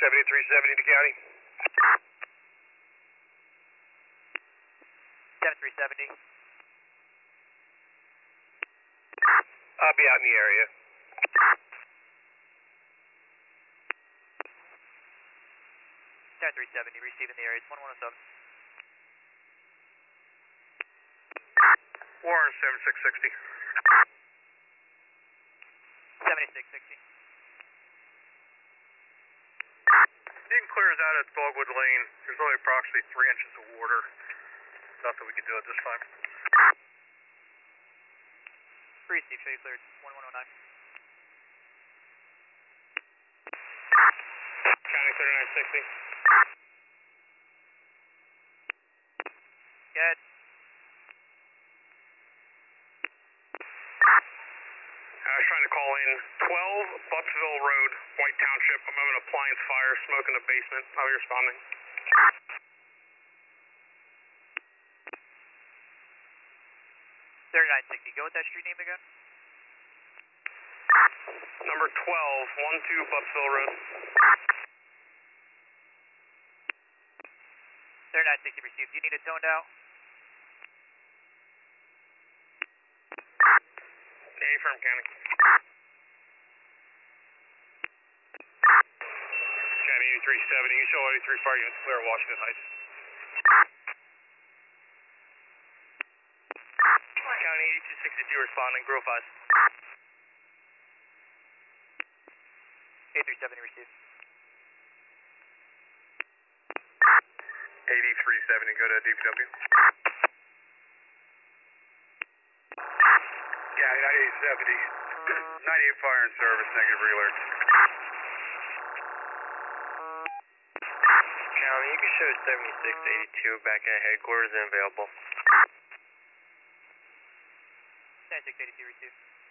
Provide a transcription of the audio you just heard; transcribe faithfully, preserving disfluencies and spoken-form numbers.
seventy-three seventy to county. seventy-three seventy. I'll be out in the area. seventy-three seventy, receiving the area. It's one one oh seven. Warren seventy-six sixty. seventy-six sixty. You can clear us out at Dogwood Lane. There's only approximately three inches of water. Nothing we can do at this time. Receive, show you cleared. one one oh nine. County thirty-nine sixty. Good. I was trying to call in twelve Buttsville Road, White Township. I'm having an appliance fire, smoke in the basement. How are you responding? thirty-nine sixty. Go with that street name again. Number twelve, one two Buttsville Road. thirty-nine sixty received. Do you need it toned out? A firm county. County eighty-three seventy. You show eighty-three fire units clear Washington Heights. County eighty-two sixty-two responding. Grove five. eighty-three seventy received. eighty-three seventy. Go to D P W. County ninety-eight seventy. ninety-eight fire and service. Negative alert. County, you can show seventy-six eighty-two back at headquarters and available. seventy-six eighty-two received.